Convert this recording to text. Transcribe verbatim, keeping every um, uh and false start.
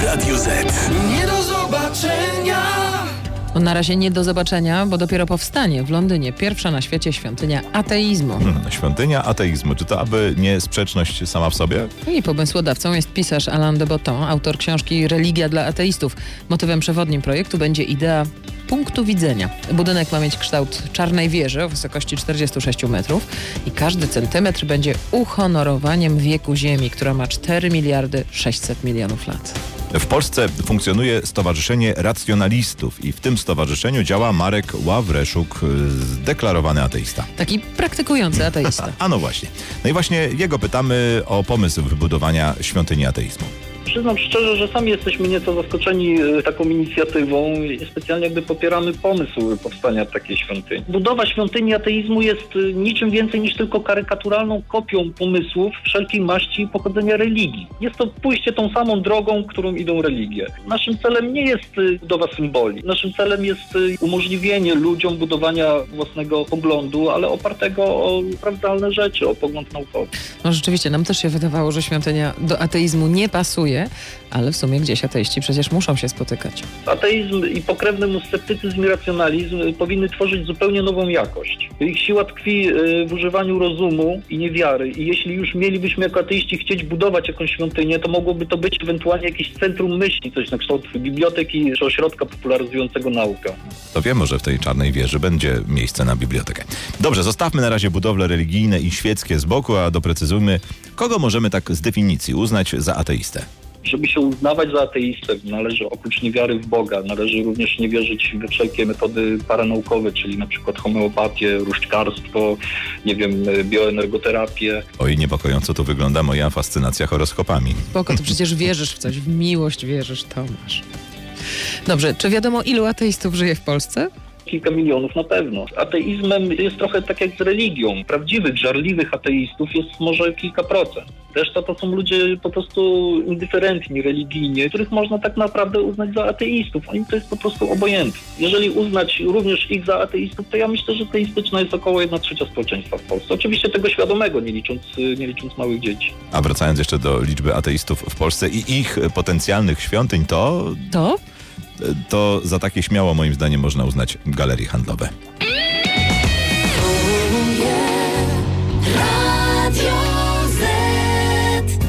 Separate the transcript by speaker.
Speaker 1: Radio Z.
Speaker 2: Nie do zobaczenia.
Speaker 3: No na razie nie do zobaczenia, bo dopiero powstanie w Londynie pierwsza na świecie świątynia ateizmu.
Speaker 4: Hmm, świątynia ateizmu. Czy to aby nie sprzeczność sama w sobie?
Speaker 3: I pomysłodawcą jest pisarz Alain de Botton, autor książki Religia dla ateistów. Motywem przewodnim projektu będzie idea punktu widzenia. Budynek ma mieć kształt czarnej wieży o wysokości czterdzieści sześć metrów i każdy centymetr będzie uhonorowaniem wieku Ziemi, która ma cztery miliardy sześćset milionów lat.
Speaker 4: W Polsce funkcjonuje Stowarzyszenie Racjonalistów i w tym stowarzyszeniu działa Marek Ławreszuk, zdeklarowany ateista.
Speaker 3: Taki praktykujący ateista.
Speaker 4: A no właśnie. No i właśnie jego pytamy o pomysł wybudowania świątyni ateizmu.
Speaker 5: Przyznam szczerze, że sami jesteśmy nieco zaskoczeni taką inicjatywą i specjalnie jakby popieramy pomysł powstania takiej świątyni. Budowa świątyni ateizmu jest niczym więcej niż tylko karykaturalną kopią pomysłów wszelkiej maści i pochodzenia religii. Jest to pójście tą samą drogą, którą idą religie. Naszym celem nie jest budowa symboli. Naszym celem jest umożliwienie ludziom budowania własnego poglądu, ale opartego o sprawdzalne rzeczy, o pogląd naukowy.
Speaker 3: No rzeczywiście, nam też się wydawało, że świątynia do ateizmu nie pasuje, ale w sumie gdzieś ateiści przecież muszą się spotykać.
Speaker 5: Ateizm i pokrewny mu sceptycyzm i racjonalizm powinny tworzyć zupełnie nową jakość. Ich siła tkwi w używaniu rozumu i niewiary. I jeśli już mielibyśmy jako ateiści chcieć budować jakąś świątynię, to mogłoby to być ewentualnie jakieś centrum myśli, coś na kształt biblioteki czy ośrodka popularyzującego naukę.
Speaker 4: To wiem, że w tej czarnej wieży będzie miejsce na bibliotekę. Dobrze, zostawmy na razie budowle religijne i świeckie z boku, a doprecyzujmy, kogo możemy tak z definicji uznać za ateistę.
Speaker 5: Żeby się uznawać za ateistę, należy oprócz niewiary w Boga, należy również nie wierzyć we wszelkie metody paranaukowe, czyli na przykład homeopatię, różdżkarstwo, nie wiem, bioenergoterapię.
Speaker 4: Oj, niepokojąco tu wygląda moja fascynacja horoskopami.
Speaker 3: Spoko, to przecież wierzysz w coś, w miłość wierzysz, Tomasz. Dobrze, czy wiadomo, ilu ateistów żyje w Polsce?
Speaker 5: Kilka milionów na pewno. Ateizmem jest trochę tak jak z religią. Prawdziwych, żarliwych ateistów jest może kilka procent. Reszta to są ludzie po prostu indyferentni religijnie, których można tak naprawdę uznać za ateistów. Oni to jest po prostu obojętni. Jeżeli uznać również ich za ateistów, to ja myślę, że ateistyczna jest około jedna trzecia społeczeństwa w Polsce. Oczywiście tego świadomego, nie licząc, nie licząc małych dzieci.
Speaker 4: A wracając jeszcze do liczby ateistów w Polsce i ich potencjalnych świątyń, to...
Speaker 3: To?
Speaker 4: To za takie śmiało moim zdaniem można uznać galerie handlowe.